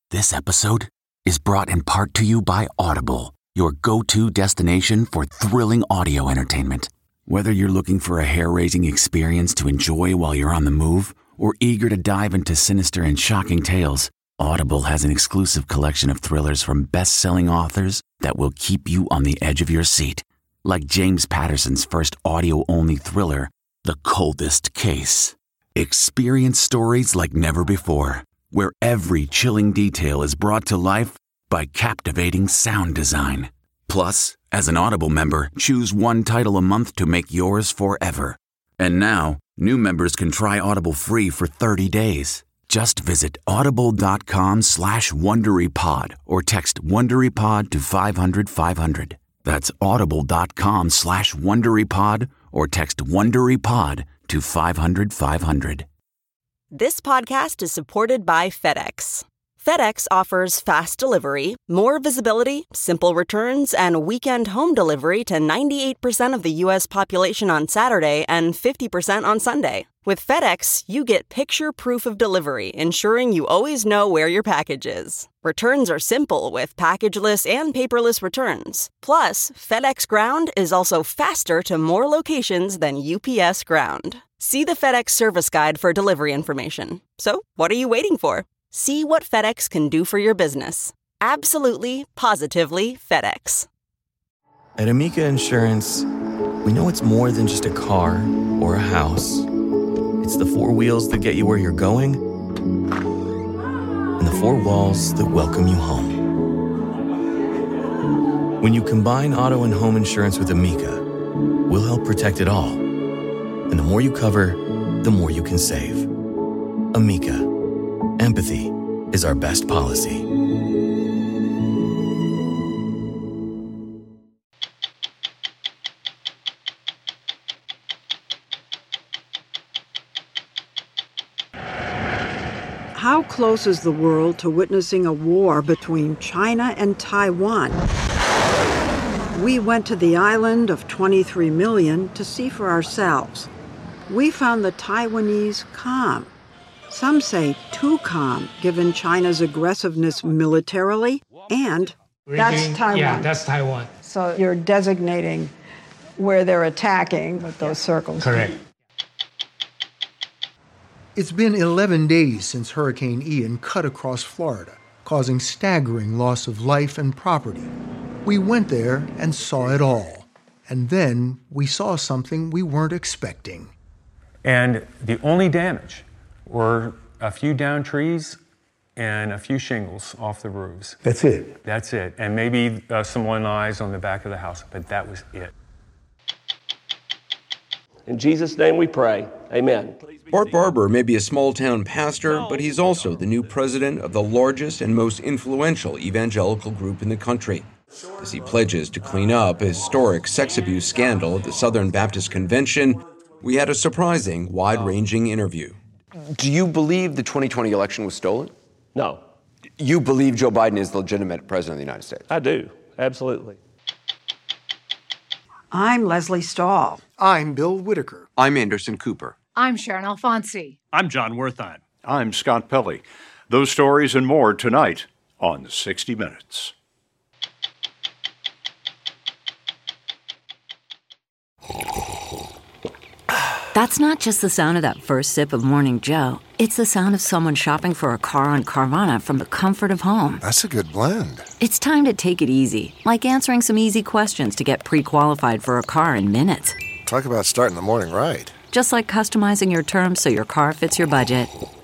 This episode is brought in part to you by Audible, your go-to destination for thrilling audio entertainment. Whether you're looking for a hair-raising experience to enjoy while you're on the move or eager to dive into sinister and shocking tales, Audible has an exclusive collection of thrillers from best-selling authors that will keep you on the edge of your seat. Like James Patterson's first audio-only thriller, The Coldest Case. Experience stories like never before, where every chilling detail is brought to life by captivating sound design. Plus, as an Audible member, choose one title a month to make yours forever. And now, new members can try Audible free for 30 days. Just visit audible.com/WonderyPod or text WonderyPod to 500-500. That's audible.com/WonderyPod or text WonderyPod to 500-500. This podcast is supported by FedEx. FedEx offers fast delivery, more visibility, simple returns, and weekend home delivery to 98% of the U.S. population on Saturday and 50% on Sunday. With FedEx, you get picture proof of delivery, ensuring you always know where your package is. Returns are simple with packageless and paperless returns. Plus, FedEx Ground is also faster to more locations than UPS Ground. See the FedEx service guide for delivery information. So, what are you waiting for? See what FedEx can do for your business. Absolutely, positively FedEx. At Amica Insurance, we know it's more than just a car or a house. It's the four wheels that get you where you're going and the four walls that welcome you home. When you combine auto and home insurance with Amica, we'll help protect it all. And the more you cover, the more you can save. Amica. Empathy is our best policy. How close is the world to witnessing a war between China and Taiwan? We went to the island of 23 million to see for ourselves. We found the Taiwanese calm. Some say too calm, given China's aggressiveness militarily, and that's Taiwan. Yeah, that's Taiwan. So you're designating where they're attacking with those circles. Correct. It's been 11 days since Hurricane Ian cut across Florida, causing staggering loss of life and property. We went there and saw it all. And then we saw something we weren't expecting. And the only damage were a few downed trees and a few shingles off the roofs. That's it? That's it. And maybe some one eyes on the back of the house, but that was it. In Jesus' name we pray. Amen. Bart Barber may be a small-town pastor, but he's also the new president of the largest and most influential evangelical group in the country. As he pledges to clean up a historic sex abuse scandal at the Southern Baptist Convention, we had a surprising, wide-ranging interview. Do you believe the 2020 election was stolen? No. You believe Joe Biden is the legitimate president of the United States? I do. Absolutely. I'm Leslie Stahl. I'm Bill Whitaker. I'm Anderson Cooper. I'm Sharon Alfonsi. I'm John Wertheim. I'm Scott Pelley. Those stories and more tonight on 60 Minutes. That's not just the sound of that first sip of Morning Joe. It's the sound of someone shopping for a car on Carvana from the comfort of home. That's a good blend. It's time to take it easy, like answering some easy questions to get pre-qualified for a car in minutes. Talk about starting the morning right. Just like customizing your terms so your car fits your budget.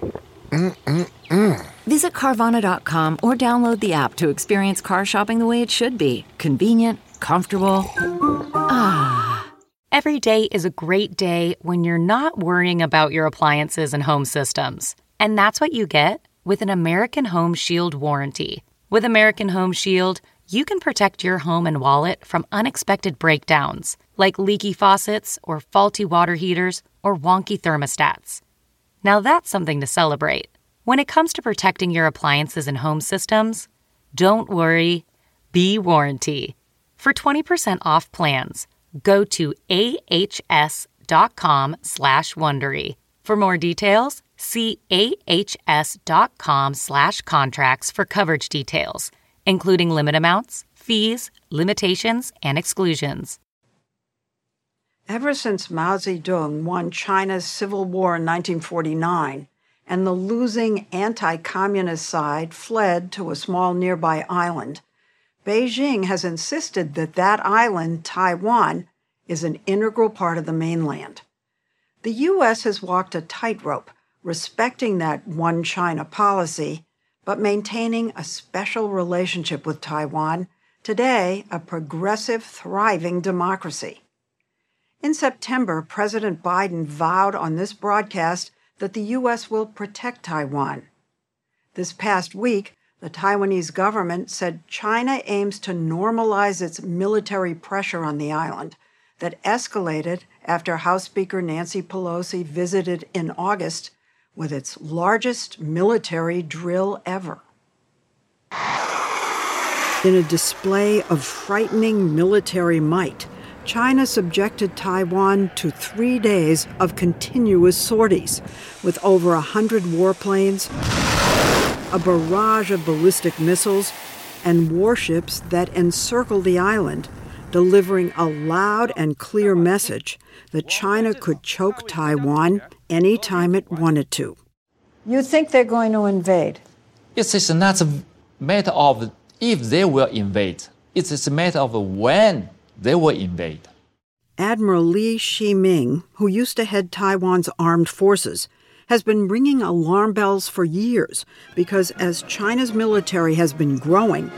Visit Carvana.com or download the app to experience car shopping the way it should be. Convenient, comfortable. Every day is a great day when you're not worrying about your appliances and home systems. And that's what you get with an American Home Shield warranty. With American Home Shield, you can protect your home and wallet from unexpected breakdowns, like leaky faucets or faulty water heaters or wonky thermostats. Now that's something to celebrate. When it comes to protecting your appliances and home systems, don't worry, be warranty. For 20% off plans, go to ahs.com/Wondery. For more details, See ahs.com/contracts for coverage details, including limit amounts, fees, limitations, and exclusions. Ever since Mao Zedong won China's civil war in 1949 and the losing anti-communist side fled to a small nearby island, Beijing has insisted that that island, Taiwan, is an integral part of the mainland. The U.S. has walked a tightrope, respecting that one China policy, but maintaining a special relationship with Taiwan, today a progressive, thriving democracy. In September, President Biden vowed on this broadcast that the U.S. will protect Taiwan. This past week, the Taiwanese government said China aims to normalize its military pressure on the island that escalated after House Speaker Nancy Pelosi visited in August with its largest military drill ever. In a display of frightening military might, China subjected Taiwan to 3 days of continuous sorties, with over 100 warplanes, a barrage of ballistic missiles, and warships that encircle the island, delivering a loud and clear message that China could choke Taiwan anytime it wanted to. You think they're going to invade? It is not a matter of if they will invade. It is a matter of when they will invade. Admiral Li Shiming, who used to head Taiwan's armed forces, has been ringing alarm bells for years because as China's military has been growing,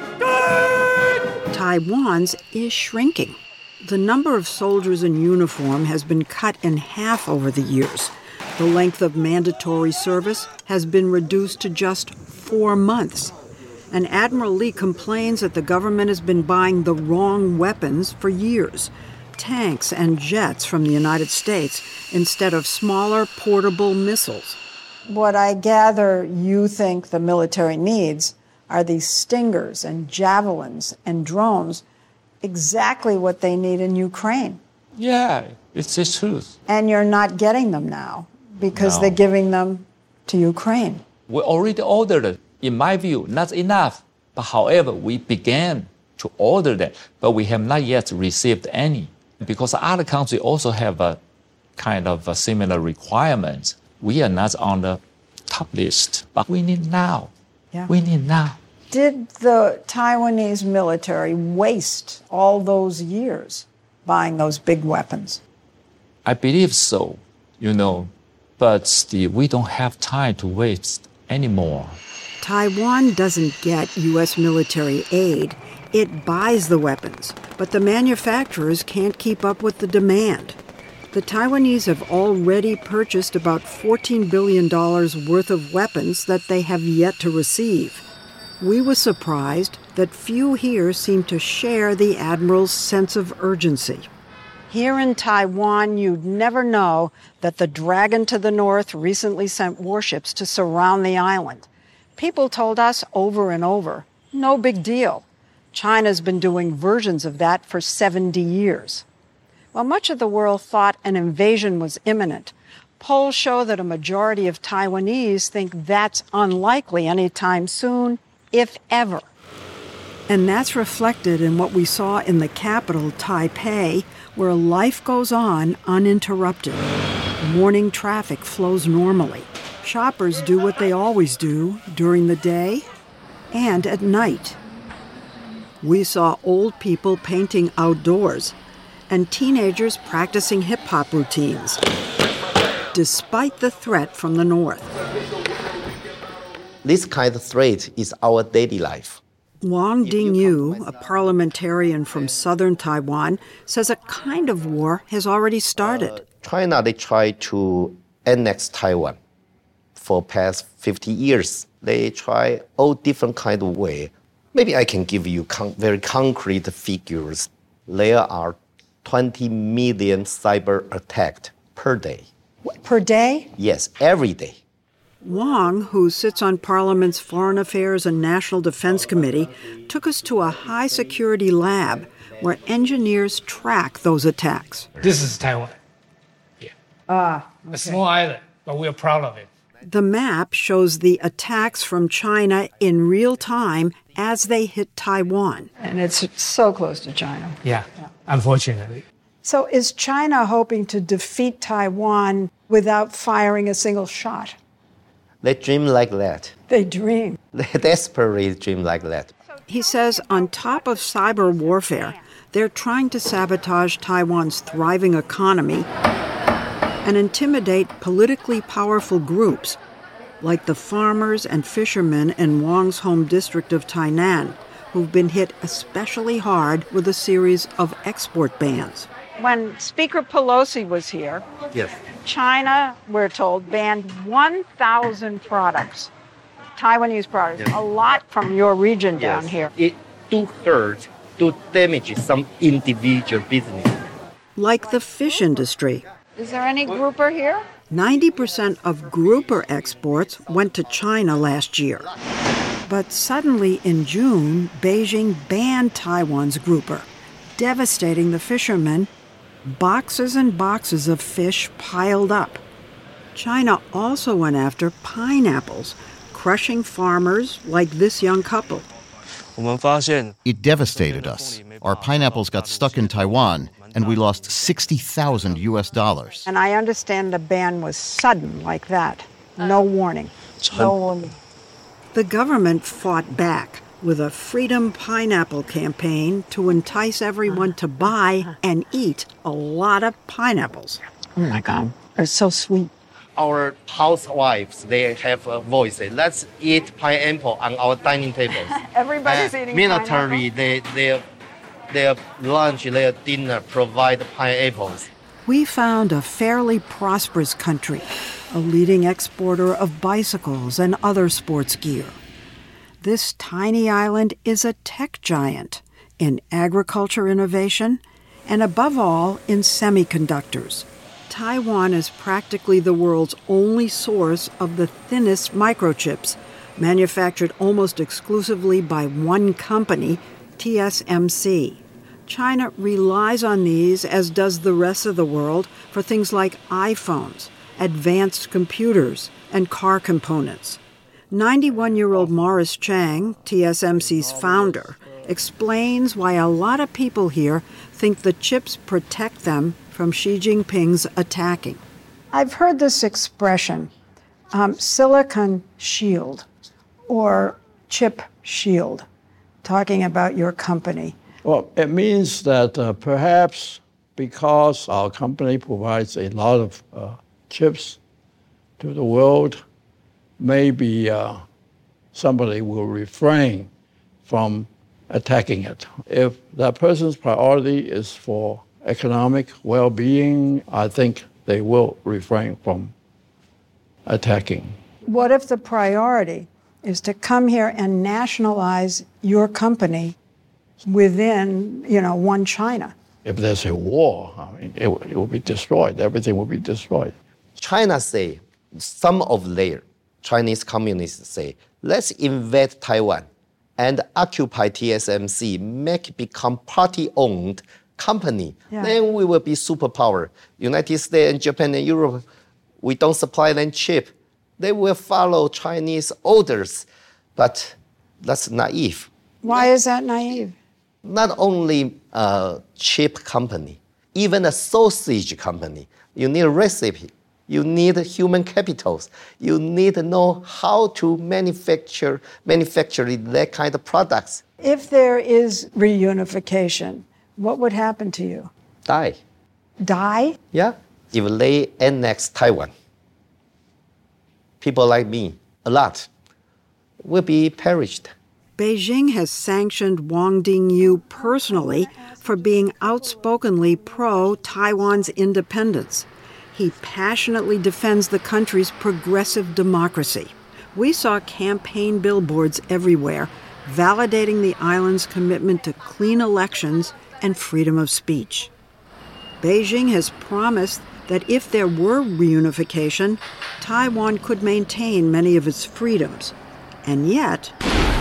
Taiwan's is shrinking. The number of soldiers in uniform has been cut in half over the years. The length of mandatory service has been reduced to just 4 months. And Admiral Li complains that the government has been buying the wrong weapons for years. Tanks and jets from the United States instead of smaller portable missiles. What I gather you think the military needs are these Stingers and Javelins and drones, exactly what they need in Ukraine. Yeah, it's the truth. And you're not getting them now because they're giving them to Ukraine. We already ordered it. In my view, not enough. But however, we began to order that, but we have not yet received any. Because other countries also have a kind of a similar requirements. We are not on the top list, but we need now. Yeah. We need now. Did the Taiwanese military waste all those years buying those big weapons? I believe so, but we don't have time to waste anymore. Taiwan doesn't get U.S. military aid. It buys the weapons, but the manufacturers can't keep up with the demand. The Taiwanese have already purchased about $14 billion worth of weapons that they have yet to receive. We were surprised that few here seem to share the Admiral's sense of urgency. Here in Taiwan, you'd never know that the Dragon to the north recently sent warships to surround the island. People told us over and over, no big deal. China's been doing versions of that for 70 years. While much of the world thought an invasion was imminent, polls show that a majority of Taiwanese think that's unlikely anytime soon, if ever. And that's reflected in what we saw in the capital, Taipei, where life goes on uninterrupted. Morning traffic flows normally. Shoppers do what they always do during the day and at night. We saw old people painting outdoors and teenagers practicing hip-hop routines, despite the threat from the north. This kind of threat is our daily life. Wang Dingyu, a parliamentarian from southern Taiwan, says a kind of war has already started. China, they try to annex Taiwan for past 50 years. They try all different kind of way. Maybe I can give you very concrete figures. There are 20 million cyber attacks per day. Per day? Yes, every day. Wang, who sits on Parliament's Foreign Affairs and National Defense Committee, took us to a high-security lab where engineers track those attacks. This is Taiwan. Yeah. Okay. A small island, but we are proud of it. The map shows the attacks from China in real time as they hit Taiwan. And it's so close to China. Yeah, unfortunately. So is China hoping to defeat Taiwan without firing a single shot? They dream like that. They dream. They desperately dream like that. He says on top of cyber warfare, they're trying to sabotage Taiwan's thriving economy and intimidate politically powerful groups like the farmers and fishermen in Wang's home district of Tainan, who've been hit especially hard with a series of export bans. When Speaker Pelosi was here, yes, China, we're told, banned 1,000 products, Taiwanese products, yes, a lot from your region down here. It two-thirds to damage some individual business. Like the fish industry. Is there any grouper here? 90% of grouper exports went to China last year. But suddenly in June, Beijing banned Taiwan's grouper, devastating the fishermen. Boxes and boxes of fish piled up. China also went after pineapples, crushing farmers like this young couple. It devastated us. Our pineapples got stuck in Taiwan, and we lost $60,000. And I understand the ban was sudden like that. No warning. No warning. The government fought back with a Freedom Pineapple campaign to entice everyone to buy and eat a lot of pineapples. Oh my God, they're so sweet. Our housewives, they have a voice. Let's eat pineapple on our dining tables. Everybody's eating military, pineapple. their lunch, their dinner provide pineapples. We found a fairly prosperous country, a leading exporter of bicycles and other sports gear. This tiny island is a tech giant in agriculture innovation and, above all, in semiconductors. Taiwan is practically the world's only source of the thinnest microchips, manufactured almost exclusively by one company, TSMC. China relies on these, as does the rest of the world, for things like iPhones, advanced computers, and car components. 91-year-old Morris Chang, TSMC's founder, explains why a lot of people here think the chips protect them from Xi Jinping's attacking. I've heard this expression, silicon shield or chip shield, talking about your company. Well, it means that perhaps because our company provides a lot of chips to the world, maybe somebody will refrain from attacking it. If that person's priority is for economic well-being, I think they will refrain from attacking. What if the priority is to come here and nationalize your company within, one China? If there's a war, it will be destroyed. Everything will be destroyed. China say, some of their Chinese communists say, let's invade Taiwan and occupy TSMC, make it become party-owned company. Yeah. Then we will be superpower. United States and Japan and Europe, we don't supply them chip. They will follow Chinese orders. But that's naive. Why is that naive? Not only a chip company, even a sausage company. You need a recipe. You need human capitals. You need to know how to manufacture that kind of products. If there is reunification, what would happen to you? Die. Die? Yeah. If they annex Taiwan, people like me, a lot, will be perished. Beijing has sanctioned Wang Dingyu personally for being outspokenly pro-Taiwan's independence. He passionately defends the country's progressive democracy. We saw campaign billboards everywhere, validating the island's commitment to clean elections and freedom of speech. Beijing has promised that if there were reunification, Taiwan could maintain many of its freedoms. And yet,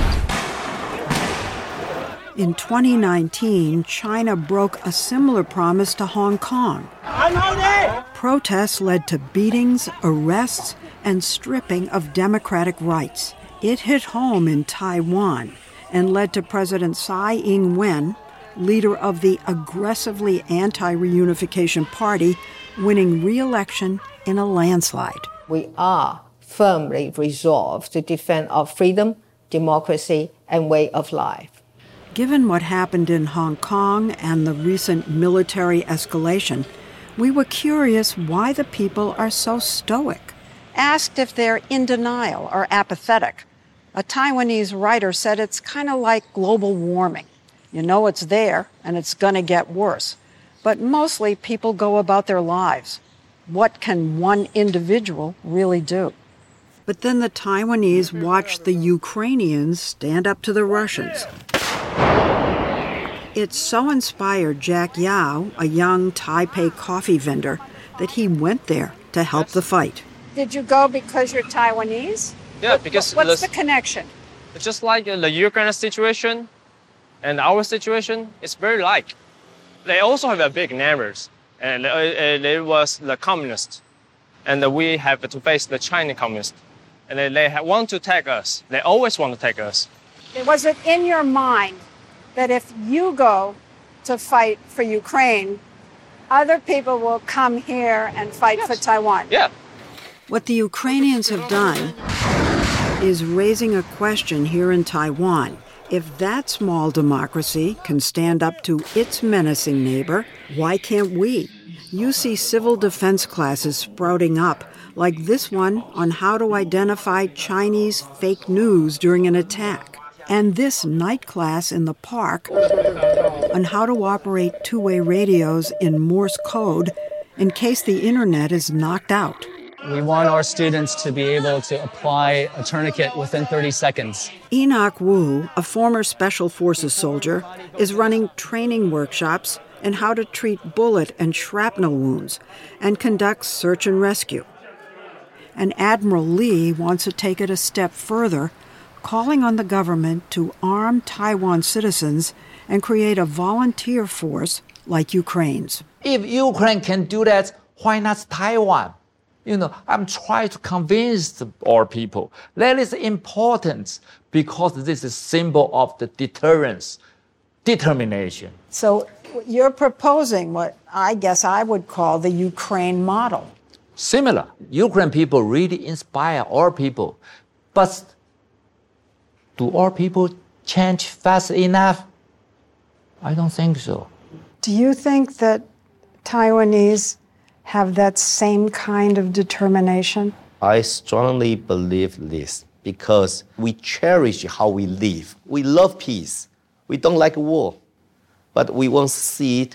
in 2019, China broke a similar promise to Hong Kong. Protests led to beatings, arrests, and stripping of democratic rights. It hit home in Taiwan and led to President Tsai Ing-wen, leader of the aggressively anti-reunification party, winning re-election in a landslide. We are firmly resolved to defend our freedom, democracy, and way of life. Given what happened in Hong Kong and the recent military escalation, we were curious why the people are so stoic. Asked if they're in denial or apathetic, a Taiwanese writer said it's kind of like global warming. You know it's there and it's going to get worse. But mostly people go about their lives. What can one individual really do? But then the Taiwanese watched the Ukrainians stand up to the Russians. It so inspired Jack Yao, a young Taipei coffee vendor, that he went there to help the fight. Did you go because you're Taiwanese? Yeah, because... What's the connection? It's just like the Ukraine situation and our situation, it's very like. They also have a big neighbors, and it was the communists. And we have to face the Chinese communists. And they want to take us. They always want to take us. Was it in your mind that if you go to fight for Ukraine, other people will come here and fight for Taiwan? Yeah. What the Ukrainians have done is raising a question here in Taiwan. If that small democracy can stand up to its menacing neighbor, why can't we? You see civil defense classes sprouting up, like this one on how to identify Chinese fake news during an attack, and this night class in the park on how to operate two-way radios in Morse code in case the internet is knocked out. We want our students to be able to apply a tourniquet within 30 seconds. Enoch Wu, a former Special Forces soldier, is running training workshops in how to treat bullet and shrapnel wounds and conducts search and rescue. And Admiral Lee wants to take it a step further, calling on the government to arm Taiwan citizens and create a volunteer force like Ukraine's. If Ukraine can do that, why not Taiwan? I'm trying to convince our people that is important because this is a symbol of the deterrence, determination. So you're proposing what I guess I would call the Ukraine model. Similar. Ukraine people really inspire our people. But do our people change fast enough? I don't think so. Do you think that Taiwanese have that same kind of determination? I strongly believe this because we cherish how we live. We love peace. We don't like war. But we won't cede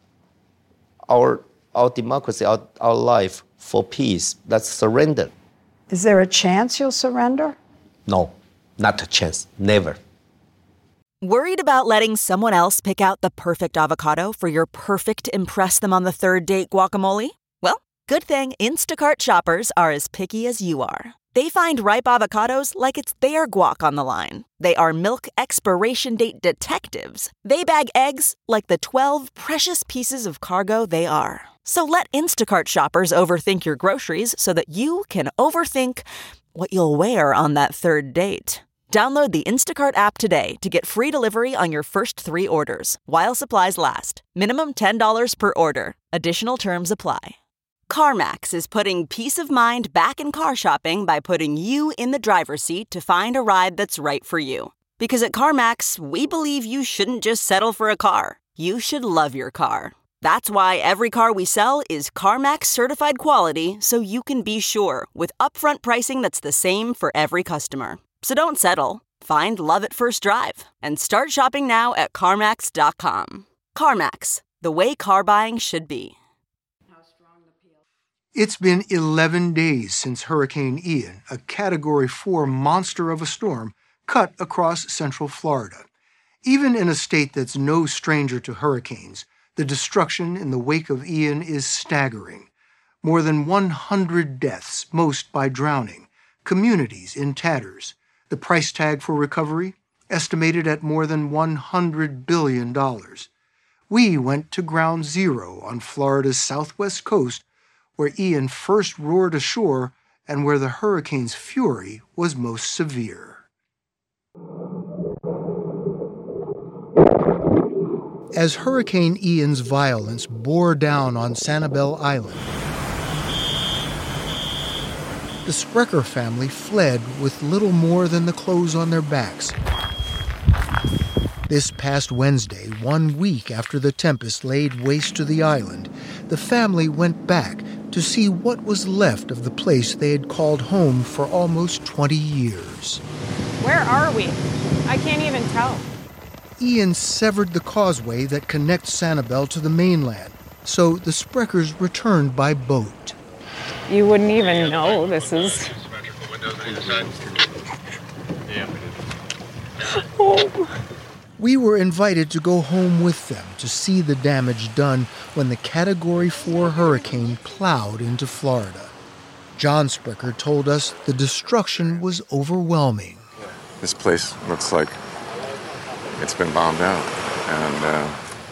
our democracy, our life for peace. That's surrender. Is there a chance you'll surrender? No, not a chance. Never. Worried about letting someone else pick out the perfect avocado for your perfect impress-them-on-the-third-date guacamole? Well, good thing Instacart shoppers are as picky as you are. They find ripe avocados like it's their guac on the line. They are milk expiration date detectives. They bag eggs like the 12 precious pieces of cargo they are. So let Instacart shoppers overthink your groceries so that you can overthink what you'll wear on that third date. Download the Instacart app today to get free delivery on your first 3 orders, while supplies last. Minimum $10 per order. Additional terms apply. CarMax is putting peace of mind back in car shopping by putting you in the driver's seat to find a ride that's right for you. Because at CarMax, we believe you shouldn't just settle for a car. You should love your car. That's why every car we sell is CarMax certified quality, so you can be sure with upfront pricing that's the same for every customer. So don't settle. Find love at first drive and start shopping now at CarMax.com. CarMax, the way car buying should be. It's been 11 days since Hurricane Ian, a Category 4 monster of a storm, cut across central Florida. Even in a state that's no stranger to hurricanes, the destruction in the wake of Ian is staggering. More than 100 deaths, most by drowning, communities in tatters. The price tag for recovery, estimated at more than $100 billion. We went to Ground Zero on Florida's southwest coast, where Ian first roared ashore and where the hurricane's fury was most severe. As Hurricane Ian's violence bore down on Sanibel Island, the Sprecher family fled with little more than the clothes on their backs. This past Wednesday, 1 week after the tempest laid waste to the island, the family went back to see what was left of the place they had called home for almost 20 years. Where are we? I can't even tell. Ian severed the causeway that connects Sanibel to the mainland, so the Sprechers returned by boat. You wouldn't even know this is home. We were invited to go home with them to see the damage done when the Category 4 hurricane plowed into Florida. John Sprecher told us the destruction was overwhelming. This place looks like it's been bombed out, and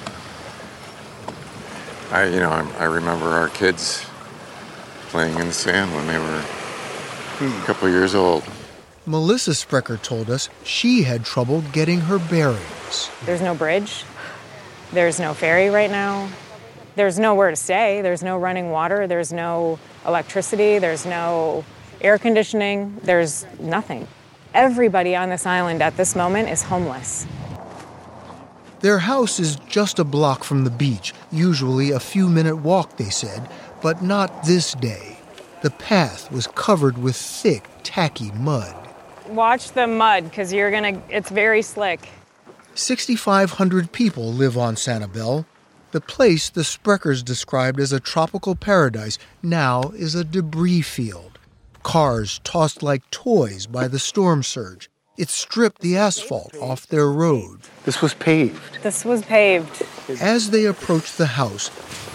I remember our kids playing in the sand when they were a couple of years old. Melissa Sprecher told us she had trouble getting her bearings. There's no bridge. There's no ferry right now. There's nowhere to stay. There's no running water. There's no electricity. There's no air conditioning. There's nothing. Everybody on this island at this moment is homeless. Their house is just a block from the beach, usually a few-minute walk, they said, but not this day. The path was covered with thick, tacky mud. Watch the mud, because it's very slick. 6,500 people live on Sanibel. The place the Sprechers described as a tropical paradise now is a debris field. Cars tossed like toys by the storm surge. It stripped the asphalt off their road. This was paved. This was paved. As they approached the house,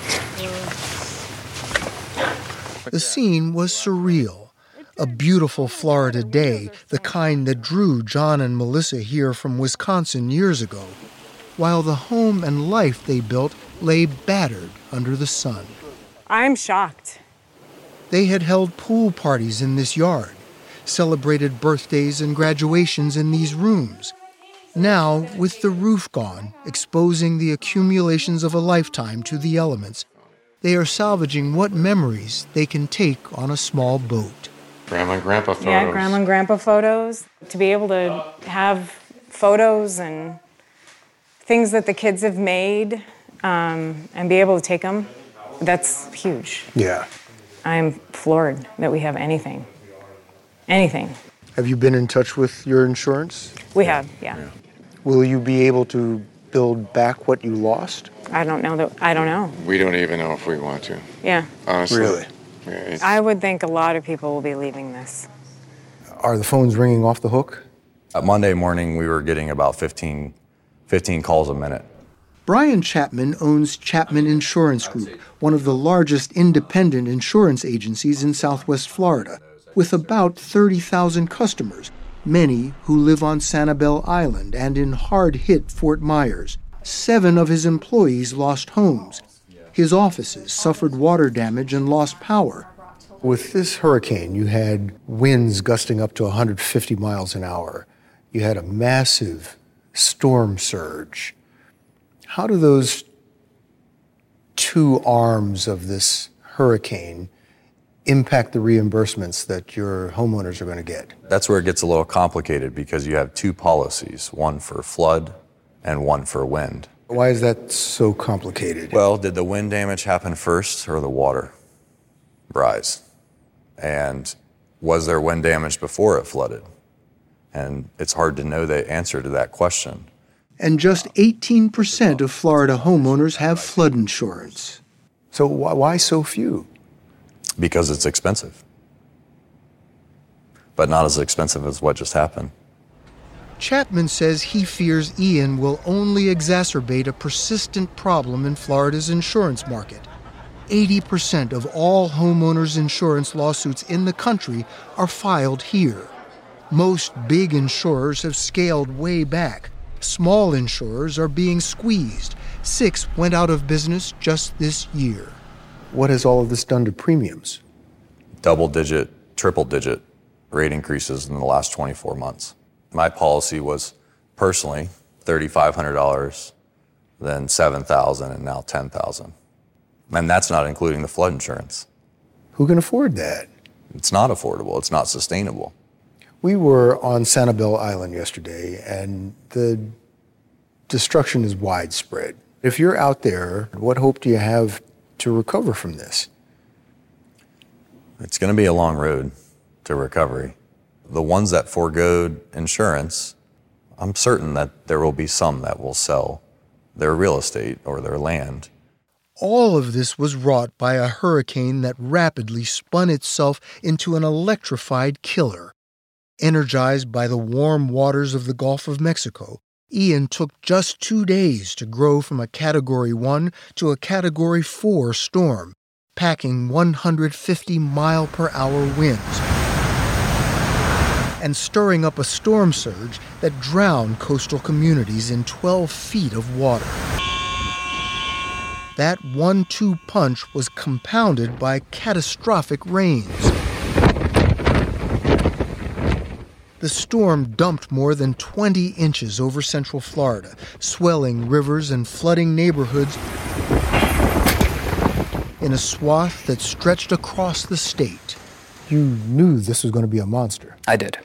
the scene was surreal. A beautiful Florida day, the kind that drew John and Melissa here from Wisconsin years ago, while the home and life they built lay battered under the sun. I'm shocked. They had held pool parties in this yard, celebrated birthdays and graduations in these rooms. Now, with the roof gone, exposing the accumulations of a lifetime to the elements, they are salvaging what memories they can take on a small boat. Grandma and Grandpa photos. Yeah, Grandma and Grandpa photos. To be able to have photos and things that the kids have made and be able to take them, that's huge. Yeah. I'm floored that we have anything. Anything. Have you been in touch with your insurance? We have, yeah. Will you be able to build back what you lost? I don't know. We don't even know if we want to. Yeah. Honestly. Really? Yeah, I would think a lot of people will be leaving this. Are the phones ringing off the hook? Monday morning, we were getting about 15 calls a minute. Brian Chapman owns Chapman Insurance Group, one of the largest independent insurance agencies in Southwest Florida, with about 30,000 customers, many who live on Sanibel Island and in hard-hit Fort Myers. 7 of his employees lost homes. His offices suffered water damage and lost power. With this hurricane, you had winds gusting up to 150 miles an hour. You had a massive storm surge. How do those two arms of this hurricane impact the reimbursements that your homeowners are going to get? That's where it gets a little complicated because you have 2 policies, one for flood and one for wind. Why is that so complicated? Well, did the wind damage happen first or the water rise? And was there wind damage before it flooded? And it's hard to know the answer to that question. And just 18% of Florida homeowners have flood insurance. So why so few? Because it's expensive. But not as expensive as what just happened. Chapman says he fears Ian will only exacerbate a persistent problem in Florida's insurance market. 80% of all homeowners' insurance lawsuits in the country are filed here. Most big insurers have scaled way back. Small insurers are being squeezed. 6 went out of business just this year. What has all of this done to premiums? Double-digit triple-digit rate increases in the last 24 months. My policy was personally $3,500, then $7,000, and now $10,000. And that's not including the flood insurance. Who can afford that? It's not affordable. It's not sustainable. We were on Sanibel Island yesterday, and the destruction is widespread. If you're out there, what hope do you have to recover from this? It's going to be a long road to recovery. The ones that forgoed insurance, I'm certain that there will be some that will sell their real estate or their land. All of this was wrought by a hurricane that rapidly spun itself into an electrified killer. Energized by the warm waters of the Gulf of Mexico, Ian took just 2 days to grow from a Category 1 to a Category 4 storm, packing 150-mile-per-hour winds and stirring up a storm surge that drowned coastal communities in 12 feet of water. That 1-2 punch was compounded by catastrophic rains. The storm dumped more than 20 inches over Central Florida, swelling rivers and flooding neighborhoods in a swath that stretched across the state. You knew this was going to be a monster. I did.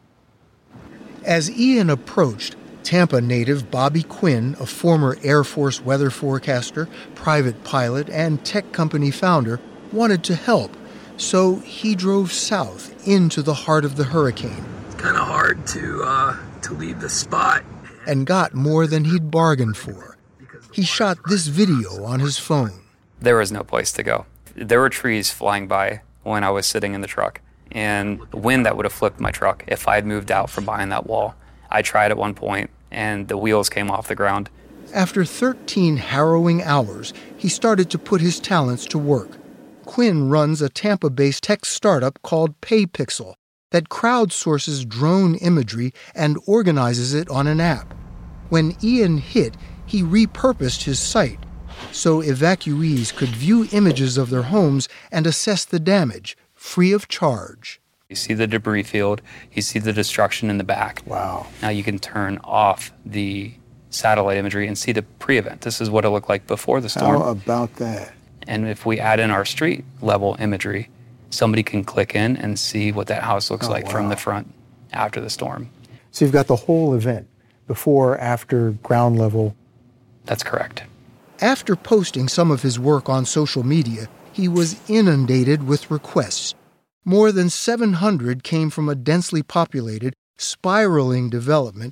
As Ian approached, Tampa native Bobby Quinn, a former Air Force weather forecaster, private pilot, and tech company founder, wanted to help, so he drove south into the heart of the hurricane. Kind of hard to leave the spot. And got more than he'd bargained for. He shot this video on his phone. There was no place to go. There were trees flying by when I was sitting in the truck, and wind that would have flipped my truck if I had moved out from behind that wall. I tried at one point, and the wheels came off the ground. After 13 harrowing hours, he started to put his talents to work. Quinn runs a Tampa-based tech startup called PayPixel that crowdsources drone imagery and organizes it on an app. When Ian hit, he repurposed his site so evacuees could view images of their homes and assess the damage, free of charge. You see the debris field, you see the destruction in the back. Wow. Now you can turn off the satellite imagery and see the pre-event. This is what it looked like before the storm. How about that? And if we add in our street level imagery, somebody can click in and see what that house looks like from the front after the storm. So you've got the whole event, before, after, ground level. That's correct. After posting some of his work on social media, he was inundated with requests. More than 700 came from a densely populated, spiraling development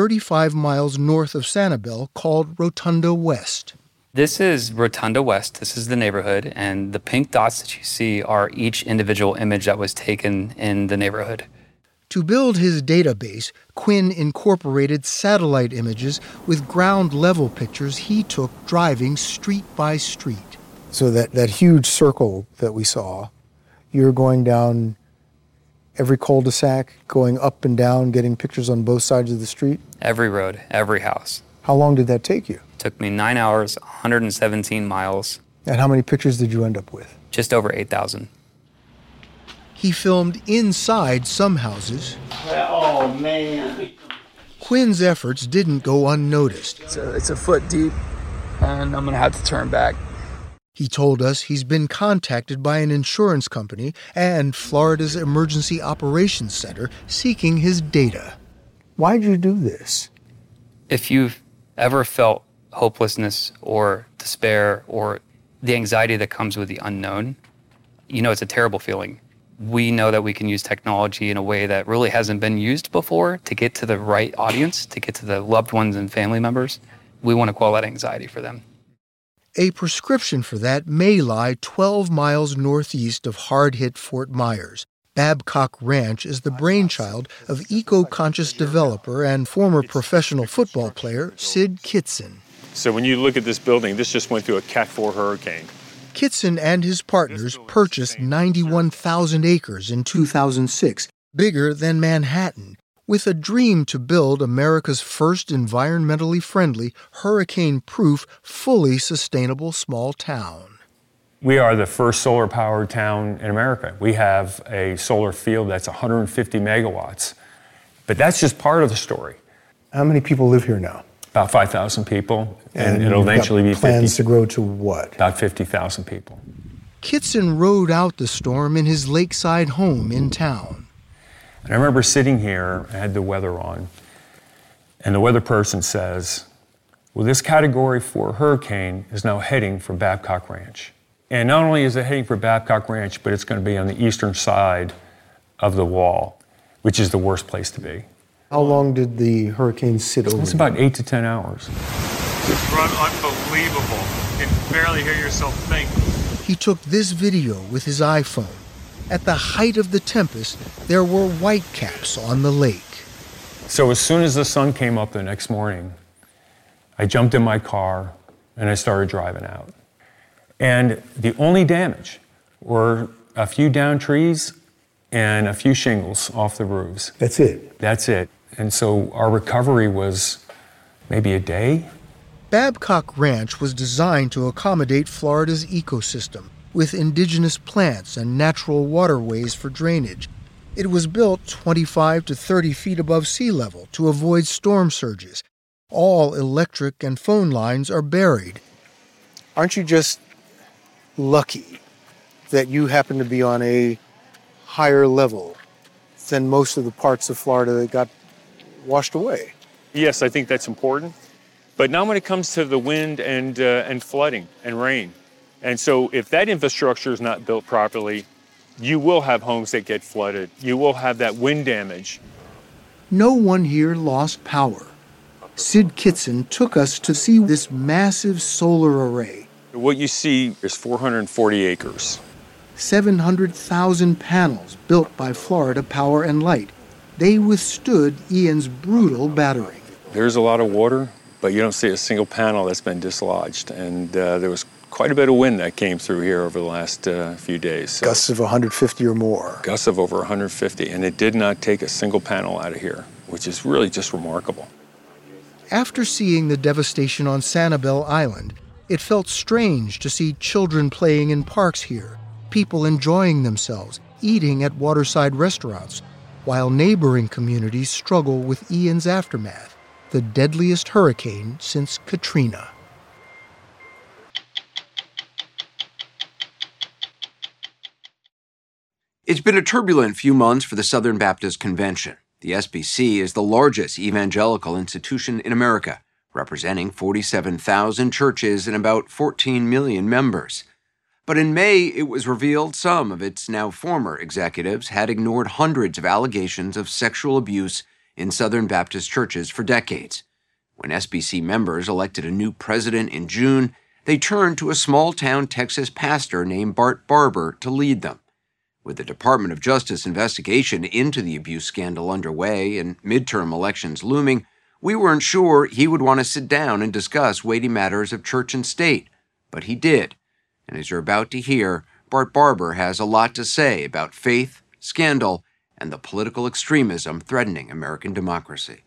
35 miles north of Sanibel called Rotunda West. This is Rotunda West. This is the neighborhood, and the pink dots that you see are each individual image that was taken in the neighborhood. To build his database, Quinn incorporated satellite images with ground-level pictures he took driving street by street. So that huge circle that we saw, you're going down every cul-de-sac, going up and down, getting pictures on both sides of the street? Every road, every house. How long did that take you? Took me 9 hours, 117 miles. And how many pictures did you end up with? Just over 8,000. He filmed inside some houses. Oh, man. Quinn's efforts didn't go unnoticed. It's a foot deep, and I'm going to have to turn back. He told us he's been contacted by an insurance company and Florida's Emergency Operations Center seeking his data. Why'd you do this? If you've ever felt hopelessness or despair or the anxiety that comes with the unknown, you know it's a terrible feeling. We know that we can use technology in a way that really hasn't been used before to get to the right audience, to get to the loved ones and family members. We want to quell that anxiety for them. A prescription for that may lie 12 miles northeast of hard-hit Fort Myers. Babcock Ranch is the brainchild of eco-conscious developer and former professional football player Sid Kitson. So when you look at this building, this just went through a Cat 4 hurricane. Kitson and his partners purchased 91,000 acres in 2006, bigger than Manhattan, with a dream to build America's first environmentally friendly, hurricane-proof, fully sustainable small town. We are the first solar-powered town in America. We have a solar field that's 150 megawatts. But that's just part of the story. How many people live here now? About 5,000 people, and it'll you've got eventually be plans to grow to what? About 50,000 people. Kitson rode out the storm in his lakeside home in town. And I remember sitting here, I had the weather on, and the weather person says, well, this Category 4 hurricane is now heading for Babcock Ranch. And not only is it heading for Babcock Ranch, but it's going to be on the eastern side of the wall, which is the worst place to be. How long did the hurricane sit over? It's about 8 to 10 hours. It's unbelievable. You can barely hear yourself think. He took this video with his iPhone. At the height of the tempest, there were whitecaps on the lake. So as soon as the sun came up the next morning, I jumped in my car and I started driving out. And the only damage were a few downed trees and a few shingles off the roofs. That's it? That's it. And so our recovery was maybe a day. Babcock Ranch was designed to accommodate Florida's ecosystem, with indigenous plants and natural waterways for drainage. It was built 25 to 30 feet above sea level to avoid storm surges. All electric and phone lines are buried. Aren't you just lucky that you happen to be on a higher level than most of the parts of Florida that got washed away? Yes, I think that's important. But not when it comes to the wind and flooding and rain. And so if that infrastructure is not built properly, you will have homes that get flooded. You will have that wind damage. No one here lost power. Sid Kitson took us to see this massive solar array. What you see is 440 acres. 700,000 panels built by Florida Power and Light. They withstood Ian's brutal battering. There's a lot of water, but you don't see a single panel that's been dislodged. And there was quite a bit of wind that came through here over the last few days. So gusts of 150 or more. Gusts of over 150, and it did not take a single panel out of here, which is really just remarkable. After seeing the devastation on Sanibel Island, it felt strange to see children playing in parks here, people enjoying themselves, eating at waterside restaurants, while neighboring communities struggle with Ian's aftermath, the deadliest hurricane since Katrina. It's been a turbulent few months for the Southern Baptist Convention. The SBC is the largest evangelical institution in America, representing 47,000 churches and about 14 million members. But in May, it was revealed some of its now former executives had ignored hundreds of allegations of sexual abuse in Southern Baptist churches for decades. When SBC members elected a new president in June, they turned to a small-town Texas pastor named Bart Barber to lead them. With the Department of Justice investigation into the abuse scandal underway and midterm elections looming, we weren't sure he would want to sit down and discuss weighty matters of church and state, but he did. And as you're about to hear, Bart Barber has a lot to say about faith, scandal, and the political extremism threatening American democracy.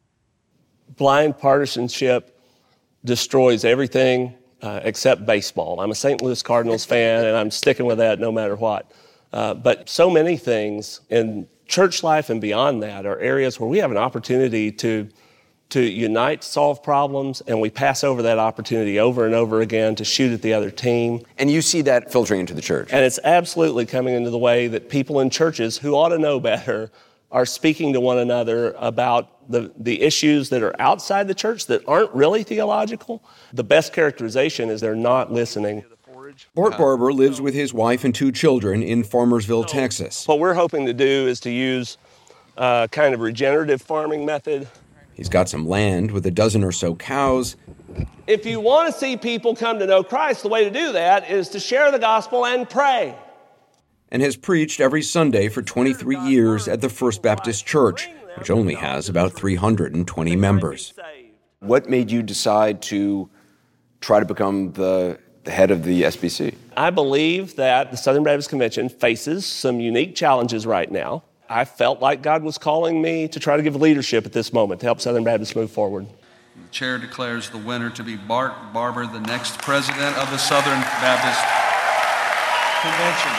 Blind partisanship destroys everything except baseball. I'm a St. Louis Cardinals fan, and I'm sticking with that no matter what. But so many things in church life and beyond that are areas where we have an opportunity to unite, solve problems, and we pass over that opportunity over and over again to shoot at the other team. And you see that filtering into the church. And it's absolutely coming into the way that people in churches who ought to know better are speaking to one another about the issues that are outside the church that aren't really theological. The best characterization is they're not listening. Bart Barber lives with his wife and 2 children in Farmersville, Texas. What we're hoping to do is to use a kind of regenerative farming method. He's got some land with a dozen or so cows. If you want to see people come to know Christ, the way to do that is to share the gospel and pray. And has preached every Sunday for 23 years at the First Baptist Church, which only has about 320 members. What made you decide to try to become the head of the SBC? I believe that the Southern Baptist Convention faces some unique challenges right now. I felt like God was calling me to try to give leadership at this moment to help Southern Baptists move forward. The chair declares the winner to be Bart Barber, the next president of the Southern Baptist Convention.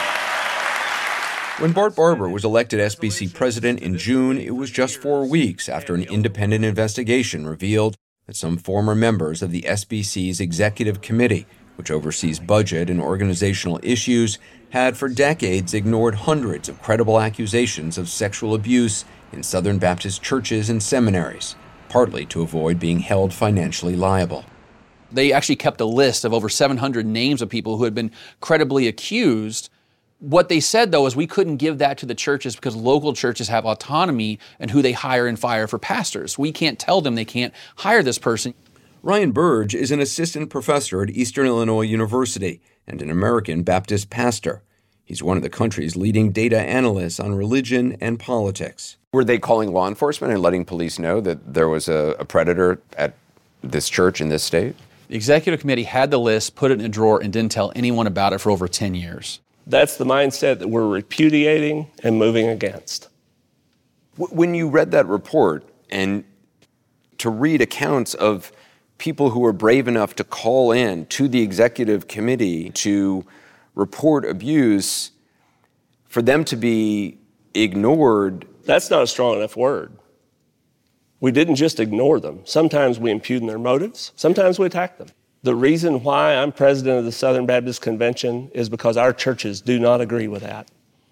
When Bart Barber was elected SBC president in June, it was just 4 weeks after an independent investigation revealed that some former members of the SBC's executive committee, which oversees budget and organizational issues, had for decades ignored hundreds of credible accusations of sexual abuse in Southern Baptist churches and seminaries, partly to avoid being held financially liable. They actually kept a list of over 700 names of people who had been credibly accused. What they said, though, is we couldn't give that to the churches because local churches have autonomy in who they hire and fire for pastors. We can't tell them they can't hire this person. Ryan Burge is an assistant professor at Eastern Illinois University and an American Baptist pastor. He's one of the country's leading data analysts on religion and politics. Were they calling law enforcement and letting police know that there was a predator at this church in this state? The executive committee had the list, put it in a drawer, and didn't tell anyone about it for over 10 years. That's the mindset that we're repudiating and moving against. When you read that report and to read accounts of people who were brave enough to call in to the executive committee to report abuse, for them to be ignored. That's not a strong enough word. We didn't just ignore them. Sometimes we impugn their motives. Sometimes we attack them. The reason why I'm president of the Southern Baptist Convention is because our churches do not agree with that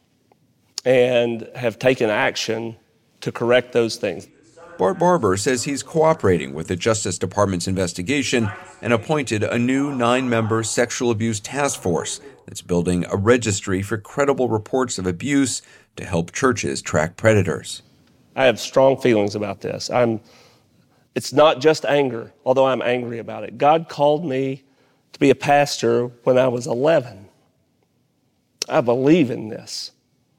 and have taken action to correct those things. Bart Barber says he's cooperating with the Justice Department's investigation and appointed a new 9-member sexual abuse task force that's building a registry for credible reports of abuse to help churches track predators. I have strong feelings about this. It's not just anger, although I'm angry about it. God called me to be a pastor when I was 11. I believe in this.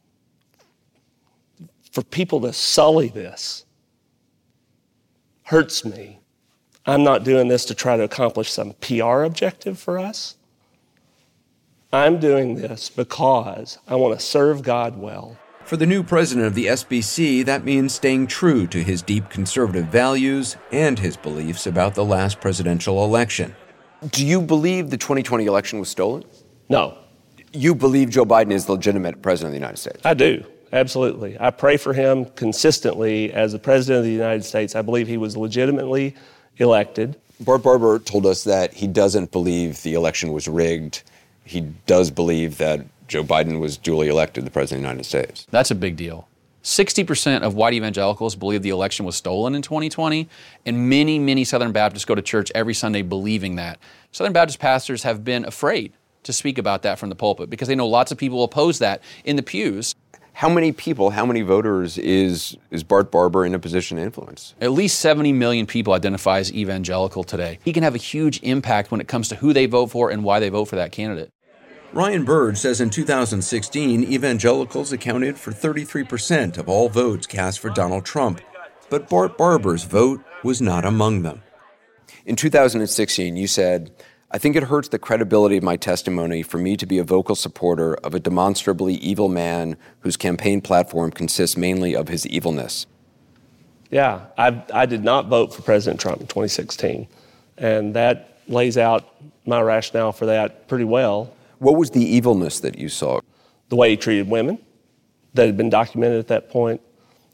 For people to sully this hurts me. I'm not doing this to try to accomplish some PR objective for us. I'm doing this because I want to serve God well. For the new president of the SBC, that means staying true to his deep conservative values and his beliefs about the last presidential election. Do you believe the 2020 election was stolen? No. You believe Joe Biden is the legitimate president of the United States? I do, absolutely. I pray for him consistently as the president of the United States. I believe he was legitimately elected. Bart Barber told us that he doesn't believe the election was rigged. He does believe that Joe Biden was duly elected the president of the United States. That's a big deal. 60% of white evangelicals believe the election was stolen in 2020, and many, many Southern Baptists go to church every Sunday believing that. Southern Baptist pastors have been afraid to speak about that from the pulpit because they know lots of people oppose that in the pews. How many people, how many voters is Bart Barber in a position to influence? At least 70 million people identify as evangelical today. He can have a huge impact when it comes to who they vote for and why they vote for that candidate. Ryan Burge says in 2016, evangelicals accounted for 33% of all votes cast for Donald Trump, but Bart Barber's vote was not among them. In 2016, you said, "I think it hurts the credibility of my testimony for me to be a vocal supporter of a demonstrably evil man whose campaign platform consists mainly of his evilness." Yeah, I did not vote for President Trump in 2016, and that lays out my rationale for that pretty well. What was the evilness that you saw? The way he treated women that had been documented at that point.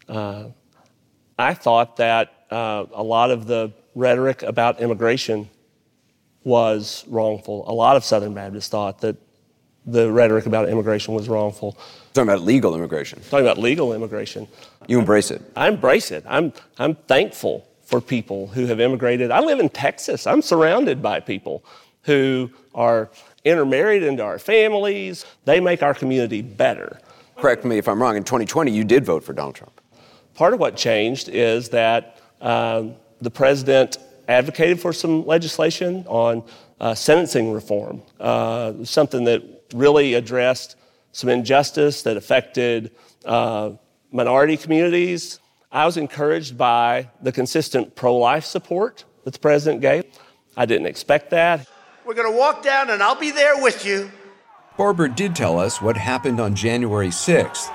I thought that a lot of the rhetoric about immigration was wrongful. A lot of Southern Baptists thought that the rhetoric about immigration was wrongful. Talking about legal immigration. Talking about legal immigration. You embrace it. I embrace it. I'm thankful for people who have immigrated. I live in Texas. I'm surrounded by people who are intermarried into our families. They make our community better. Correct me if I'm wrong. In 2020, you did vote for Donald Trump. Part of what changed is that the president advocated for some legislation on sentencing reform, something that really addressed some injustice that affected minority communities. I was encouraged by the consistent pro-life support that the president gave. I didn't expect that. We're going to walk down and I'll be there with you. Barber did tell us what happened on January 6th.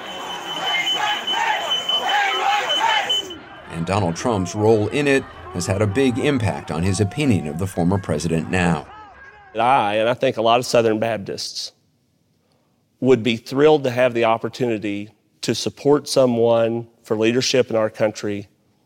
And Donald Trump's role in it has had a big impact on his opinion of the former president now. I think a lot of Southern Baptists would be thrilled to have the opportunity to support someone for leadership in our country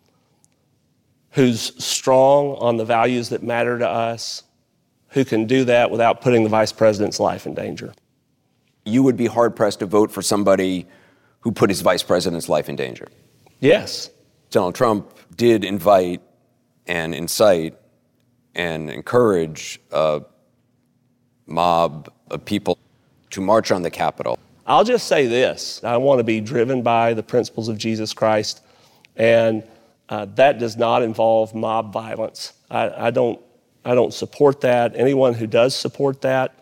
who's strong on the values that matter to us, who can do that without putting the vice president's life in danger. You would be hard-pressed to vote for somebody who put his vice president's life in danger. Yes. Donald Trump did invite and incite and encourage a mob of people to march on the Capitol. I'll just say this. I want to be driven by the principles of Jesus Christ, and that does not involve mob violence. I don't support that. Anyone who does support that,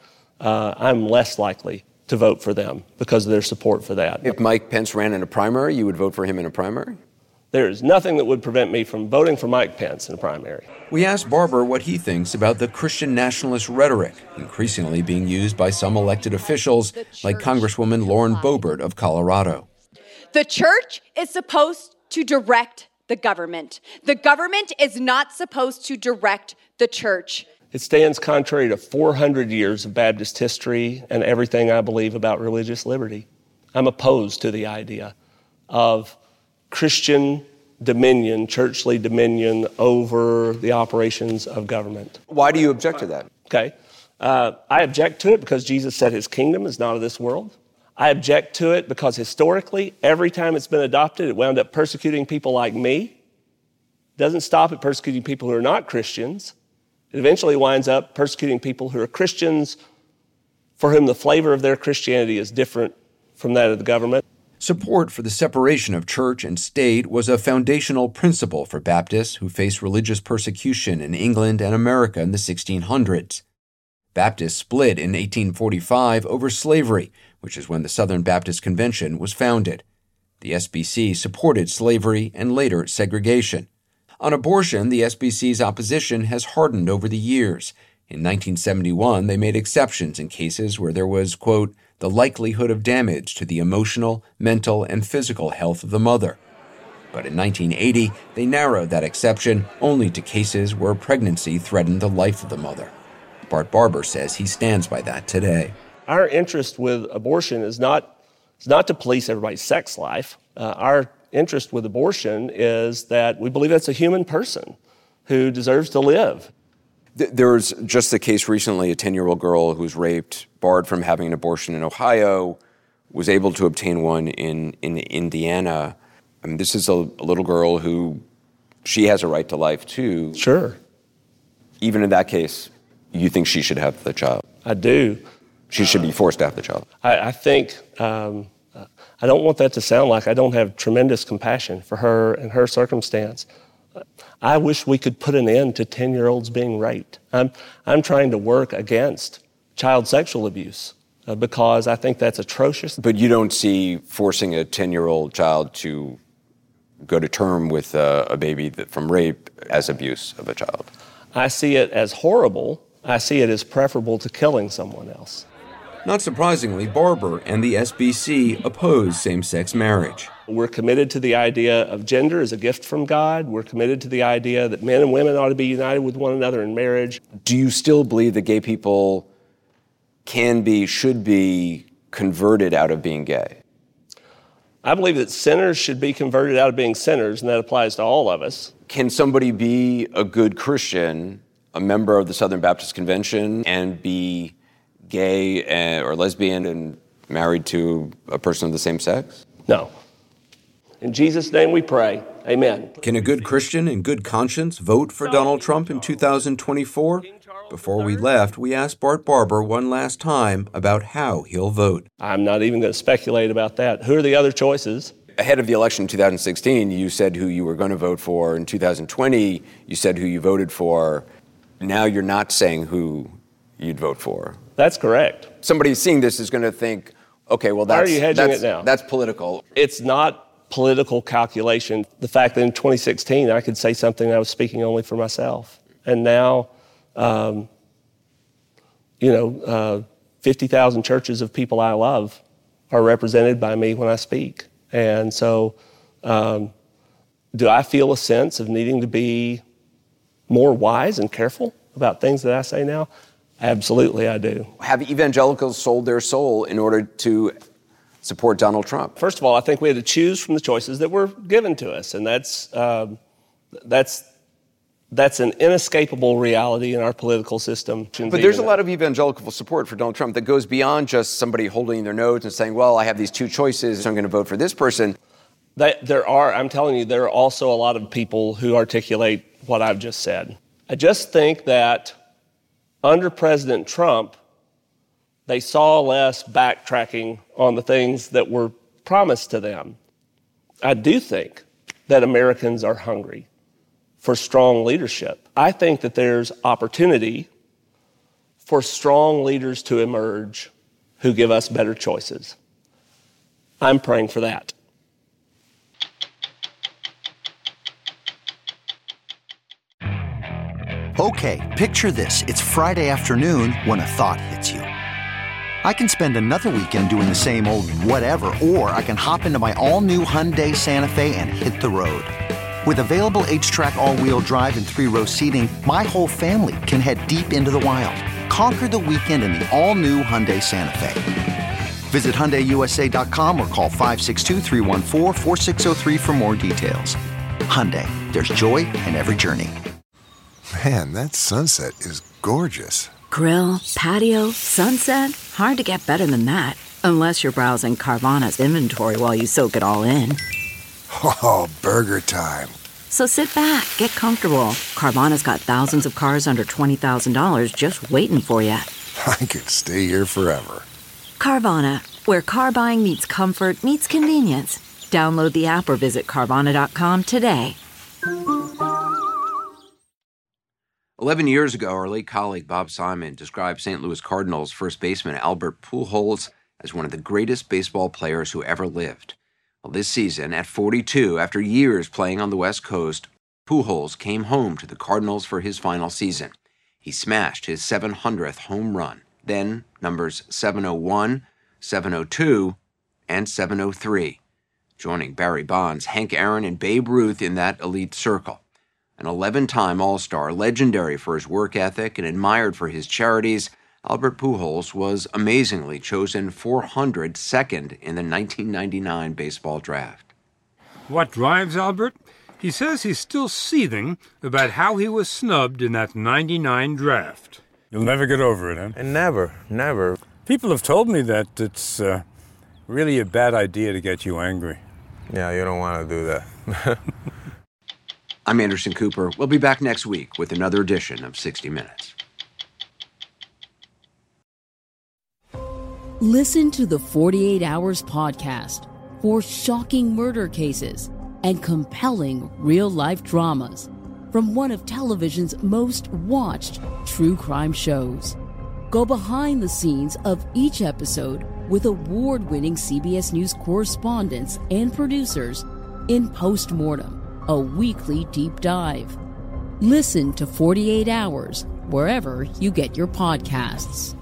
I'm less likely to vote for them because of their support for that. If Mike Pence ran in a primary, you would vote for him in a primary? There is nothing that would prevent me from voting for Mike Pence in a primary. We asked Barber what he thinks about the Christian nationalist rhetoric increasingly being used by some elected officials, like Congresswoman Lauren Boebert of Colorado. The church is supposed to direct the government. The government is not supposed to direct the church. It stands contrary to 400 years of Baptist history and everything I believe about religious liberty. I'm opposed to the idea of Christian dominion, churchly dominion over the operations of government. Why do you object to that? Okay. I object to it because Jesus said his kingdom is not of this world. I object to it because historically, every time it's been adopted, it wound up persecuting people like me. It doesn't stop at persecuting people who are not Christians. It eventually winds up persecuting people who are Christians for whom the flavor of their Christianity is different from that of the government. Support for the separation of church and state was a foundational principle for Baptists who faced religious persecution in England and America in the 1600s. Baptists split in 1845 over slavery, which is when the Southern Baptist Convention was founded. The SBC supported slavery and later segregation. On abortion, the SBC's opposition has hardened over the years. In 1971, they made exceptions in cases where there was, quote, the likelihood of damage to the emotional, mental, and physical health of the mother. But in 1980, they narrowed that exception only to cases where pregnancy threatened the life of the mother. Bart Barber says he stands by that today. Our interest with abortion is not to police everybody's sex life. Our interest with abortion is that we believe that's a human person who deserves to live. There was just a case recently, a 10-year-old girl who was raped, barred from having an abortion in Ohio, was able to obtain one in Indiana. I mean, this is a little girl who, she has a right to life too. Sure. Even in that case, you think she should have the child? I do. She should be forced to have the child. I think, I don't want that to sound like I don't have tremendous compassion for her and her circumstance. I wish we could put an end to 10-year-olds being raped. I'm trying to work against child sexual abuse because I think that's atrocious. But you don't see forcing a 10-year-old child to go to term with a baby from rape as abuse of a child? I see it as horrible. I see it as preferable to killing someone else. Not surprisingly, Barber and the SBC oppose same-sex marriage. We're committed to the idea of gender as a gift from God. We're committed to the idea that men and women ought to be united with one another in marriage. Do you still believe that gay people should be converted out of being gay? I believe that sinners should be converted out of being sinners, and that applies to all of us. Can somebody be a good Christian, a member of the Southern Baptist Convention, and be gay or lesbian and married to a person of the same sex? No. In Jesus' name we pray. Amen. Can a good Christian in good conscience vote for Donald Trump in 2024? Before we left, we asked Bart Barber one last time about how he'll vote. I'm not even going to speculate about that. Who are the other choices? Ahead of the election in 2016, you said who you were going to vote for. In 2020, you said who you voted for. Now you're not saying who you'd vote for. That's correct. Somebody seeing this is going to think, okay, well, Why are you hedging it now? That's political. It's not political calculation. The fact that in 2016 I could say something I was speaking only for myself. And now, 50,000 churches of people I love are represented by me when I speak. And so do I feel a sense of needing to be more wise and careful about things that I say now? Absolutely, I do. Have evangelicals sold their soul in order to support Donald Trump? First of all, I think we had to choose from the choices that were given to us, and that's an inescapable reality in our political system. But there's a lot of evangelical support for Donald Trump that goes beyond just somebody holding their nose and saying, well, I have these two choices, so I'm going to vote for this person. I'm telling you, there are also a lot of people who articulate what I've just said. I just think that under President Trump, they saw less backtracking on the things that were promised to them. I do think that Americans are hungry for strong leadership. I think that there's opportunity for strong leaders to emerge who give us better choices. I'm praying for that. Okay, picture this. It's Friday afternoon when a thought hits you. I can spend another weekend doing the same old whatever, or I can hop into my all-new Hyundai Santa Fe and hit the road. With available H-Track all-wheel drive and 3-row seating, my whole family can head deep into the wild. Conquer the weekend in the all-new Hyundai Santa Fe. Visit HyundaiUSA.com or call 562-314-4603 for more details. Hyundai, there's joy in every journey. Man, that sunset is gorgeous. Grill, patio, sunset. Hard to get better than that. Unless you're browsing Carvana's inventory while you soak it all in. Oh, burger time. So sit back, get comfortable. Carvana's got thousands of cars under $20,000 just waiting for you. I could stay here forever. Carvana, where car buying meets comfort meets convenience. Download the app or visit Carvana.com today. 11 years ago, our late colleague Bob Simon described St. Louis Cardinals first baseman Albert Pujols as one of the greatest baseball players who ever lived. Well, this season, at 42, after years playing on the West Coast, Pujols came home to the Cardinals for his final season. He smashed his 700th home run, then numbers 701, 702, and 703, joining Barry Bonds, Hank Aaron, and Babe Ruth in that elite circle. An 11-time All-Star, legendary for his work ethic and admired for his charities, Albert Pujols was amazingly chosen 402nd in the 1999 baseball draft. What drives Albert? He says he's still seething about how he was snubbed in that 99 draft. You'll never get over it, huh? And never. People have told me that it's really a bad idea to get you angry. Yeah, you don't want to do that. I'm Anderson Cooper. We'll be back next week with another edition of 60 Minutes. Listen to the 48 Hours podcast for shocking murder cases and compelling real-life dramas from one of television's most watched true crime shows. Go behind the scenes of each episode with award-winning CBS News correspondents and producers in Postmortem, a weekly deep dive. Listen to 48 Hours wherever you get your podcasts.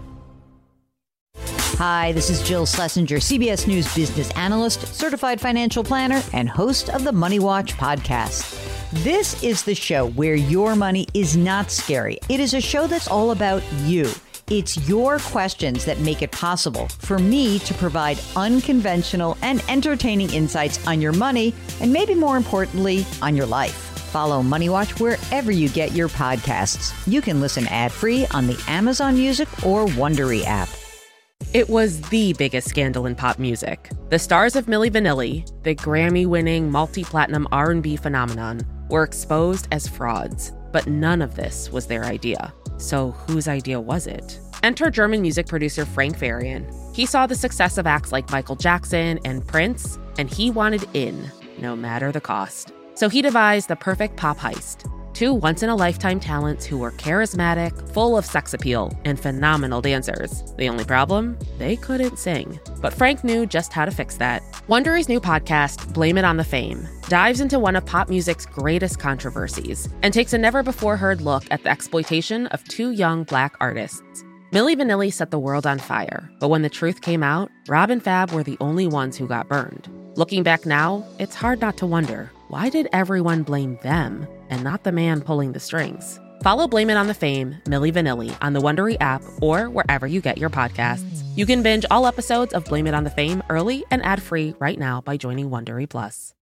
Hi, this is Jill Schlesinger, CBS News business analyst, certified financial planner, and host of the Money Watch podcast. This is the show where your money is not scary. It is a show that's all about you. It's your questions that make it possible for me to provide unconventional and entertaining insights on your money, and maybe more importantly, on your life. Follow Money Watch wherever you get your podcasts. You can listen ad-free on the Amazon Music or Wondery app. It was the biggest scandal in pop music. The stars of Milli Vanilli, the Grammy-winning multi-platinum R&B phenomenon, were exposed as frauds. But none of this was their idea. So whose idea was it? Enter German music producer Frank Farian. He saw the success of acts like Michael Jackson and Prince, and he wanted in, no matter the cost. So he devised the perfect pop heist. Two once-in-a-lifetime talents who were charismatic, full of sex appeal, and phenomenal dancers. The only problem? They couldn't sing. But Frank knew just how to fix that. Wondery's new podcast, Blame It on the Fame, dives into one of pop music's greatest controversies and takes a never-before-heard look at the exploitation of two young Black artists. Milli Vanilli set the world on fire, but when the truth came out, Rob and Fab were the only ones who got burned. Looking back now, it's hard not to wonder, why did everyone blame them and not the man pulling the strings? Follow Blame It on the Fame, Milli Vanilli, on the Wondery app or wherever you get your podcasts. You can binge all episodes of Blame It on the Fame early and ad-free right now by joining Wondery Plus.